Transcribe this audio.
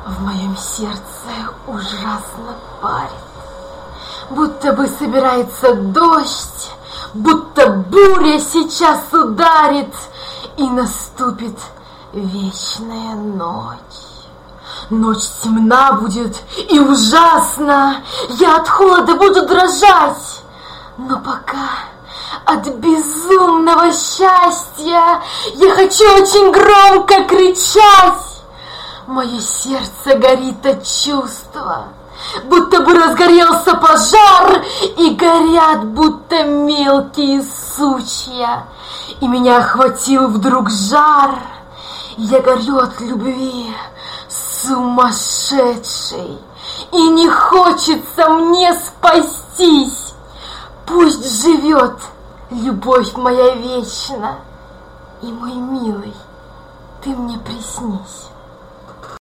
В моем сердце ужасно парит, будто бы собирается дождь, будто буря сейчас ударит, и наступит вечная ночь. Ночь темна будет и ужасна, я от холода буду дрожать, но пока от безумного счастья я хочу очень громко кричать. Мое сердце горит от чувства, будто бы разгорелся пожар, и горят, будто мелкие сучья, и меня охватил вдруг жар. Я горю от любви сумасшедшей, и не хочется мне спастись. Пусть живет любовь моя вечна, и, мой милый, ты мне приснись.